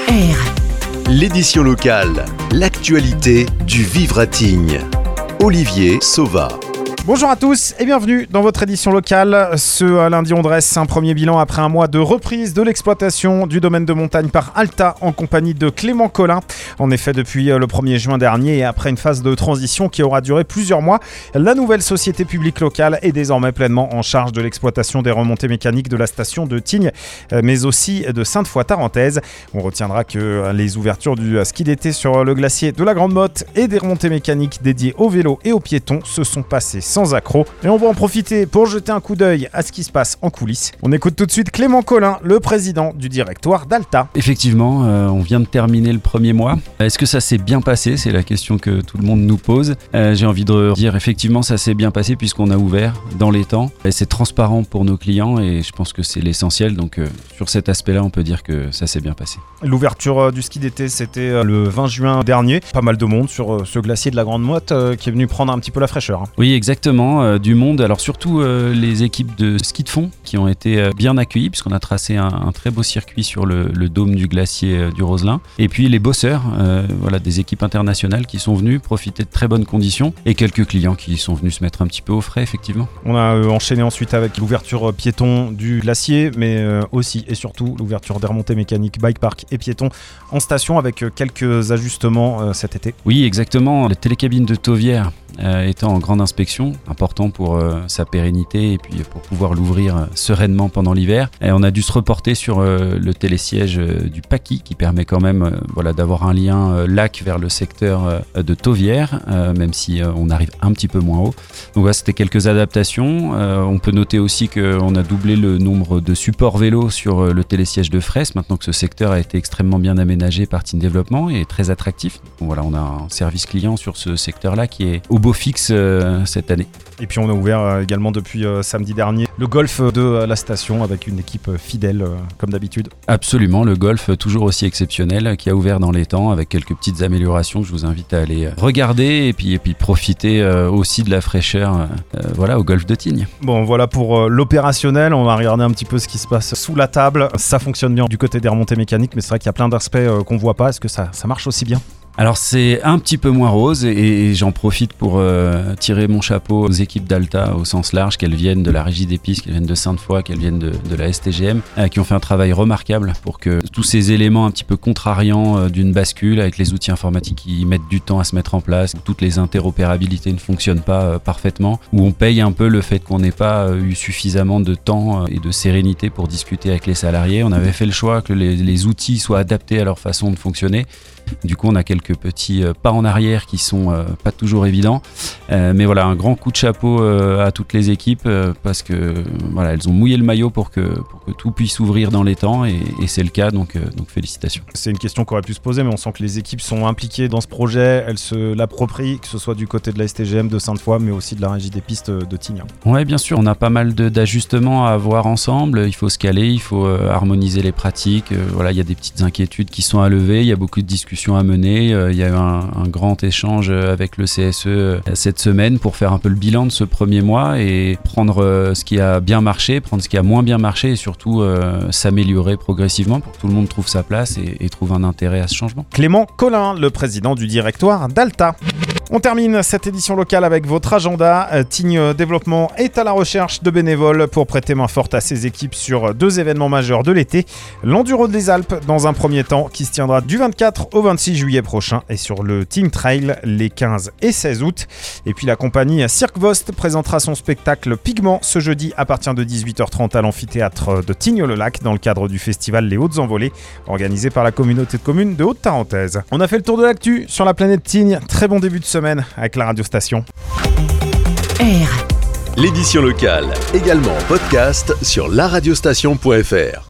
R. L'édition locale, l'actualité du Vivre à Tignes. Olivier Sauva. Bonjour à tous et bienvenue dans votre édition locale. Ce lundi, on dresse un premier bilan après un mois de reprise de l'exploitation du domaine de montagne par Alta en compagnie de Clément Collin. En effet, depuis le 1er juin dernier et après une phase de transition qui aura duré plusieurs mois, la nouvelle société publique locale est désormais pleinement en charge de l'exploitation des remontées mécaniques de la station de Tignes, mais aussi de Sainte-Foy-Tarentaise. On retiendra que les ouvertures du ski d'été sur le glacier de la Grande Motte et des remontées mécaniques dédiées aux vélos et aux piétons se sont passées sans accroc. Et on va en profiter pour jeter un coup d'œil à ce qui se passe en coulisses. On écoute tout de suite Clément Collin, le président du directoire d'Alta. Effectivement, on vient de terminer le premier mois. Est-ce que ça s'est bien passé ? C'est la question que tout le monde nous pose. J'ai envie de dire effectivement ça s'est bien passé puisqu'on a ouvert dans les temps. Et c'est transparent pour nos clients et je pense que c'est l'essentiel. Donc sur cet aspect-là, on peut dire que ça s'est bien passé. L'ouverture du ski d'été, c'était le 20 juin dernier. Pas mal de monde sur ce glacier de la Grande Motte qui est venu prendre un petit peu la fraîcheur. Oui, exactement. Du monde. Alors surtout les équipes de ski de fond qui ont été bien accueillies puisqu'on a tracé un très beau circuit sur le dôme du glacier du Roselin. Et puis les bosseurs, des équipes internationales qui sont venues profiter de très bonnes conditions et quelques clients qui sont venus se mettre un petit peu au frais, effectivement. On a enchaîné ensuite avec l'ouverture piéton du glacier, mais aussi et surtout l'ouverture des remontées mécaniques bike park et piéton en station avec quelques ajustements cet été. Oui, exactement. La télécabine de Tauvière étant en grande inspection, important pour sa pérennité et puis pour pouvoir l'ouvrir sereinement pendant l'hiver. Et on a dû se reporter sur le télésiège du Paquis qui permet quand même d'avoir un lien lac vers le secteur de Tauvière, même si on arrive un petit peu moins haut. Donc voilà, c'était quelques adaptations. On peut noter aussi qu'on a doublé le nombre de supports vélos sur le télésiège de Fraisse, maintenant que ce secteur a été extrêmement bien aménagé par Tignes Développement et très attractif. Donc voilà, on a un service client sur ce secteur-là qui est au beau fixe cette année. Et puis on a ouvert également depuis samedi dernier le golf de la station avec une équipe fidèle comme d'habitude. Absolument, le golf toujours aussi exceptionnel qui a ouvert dans les temps avec quelques petites améliorations que je vous invite à aller regarder et puis profiter aussi de la fraîcheur au golf de Tignes. Bon, voilà pour l'opérationnel, on va regarder un petit peu ce qui se passe sous la table. Ça fonctionne bien du côté des remontées mécaniques, mais c'est vrai qu'il y a plein d'aspects qu'on voit pas. Est-ce que ça marche aussi bien ? Alors c'est un petit peu moins rose et j'en profite pour tirer mon chapeau aux équipes d'Alta au sens large, qu'elles viennent de la Régie des Pistes, qu'elles viennent de Sainte-Foy, qu'elles viennent de la STGM, qui ont fait un travail remarquable pour que tous ces éléments un petit peu contrariants d'une bascule avec les outils informatiques qui mettent du temps à se mettre en place, où toutes les interopérabilités ne fonctionnent pas parfaitement, où on paye un peu le fait qu'on n'ait pas eu suffisamment de temps et de sérénité pour discuter avec les salariés. On avait fait le choix que les outils soient adaptés à leur façon de fonctionner. Du coup, on a quelques petits pas en arrière qui sont pas toujours évidents. Mais voilà, un grand coup de chapeau à toutes les équipes parce que elles ont mouillé le maillot pour que tout puisse ouvrir dans les temps et c'est le cas, donc félicitations. C'est une question qu'on aurait pu se poser, mais on sent que les équipes sont impliquées dans ce projet, elles se l'approprient, que ce soit du côté de la STGM de Sainte-Foy, mais aussi de la Régie des Pistes de Tignes. Oui, bien sûr, on a pas mal d'ajustements à avoir ensemble. Il faut se caler, il faut harmoniser les pratiques. Il y a des petites inquiétudes qui sont à lever, il y a beaucoup de discussions à mener. Il y a eu un grand échange avec le CSE cette semaine pour faire un peu le bilan de ce premier mois et prendre ce qui a bien marché, prendre ce qui a moins bien marché et surtout s'améliorer progressivement pour que tout le monde trouve sa place et trouve un intérêt à ce changement. Clément Collin, le président du directoire d'Alta. On termine cette édition locale avec votre agenda. Tignes Développement est à la recherche de bénévoles pour prêter main forte à ses équipes sur 2 événements majeurs de l'été. L'Enduro des Alpes dans un premier temps qui se tiendra du 24 au 26 juillet prochain et sur le Tignes Trail les 15 et 16 août. Et puis la compagnie Cirque Vost présentera son spectacle Pigment ce jeudi à partir de 18h30 à l'amphithéâtre de Tignes-le-Lac dans le cadre du festival Les Hautes Envolées organisé par la communauté de communes de Haute-Tarentaise. On a fait le tour de l'actu sur la planète Tignes. Très bon début de semaine avec la radiostation. R. L'édition locale, également en podcast sur laradiostation.fr.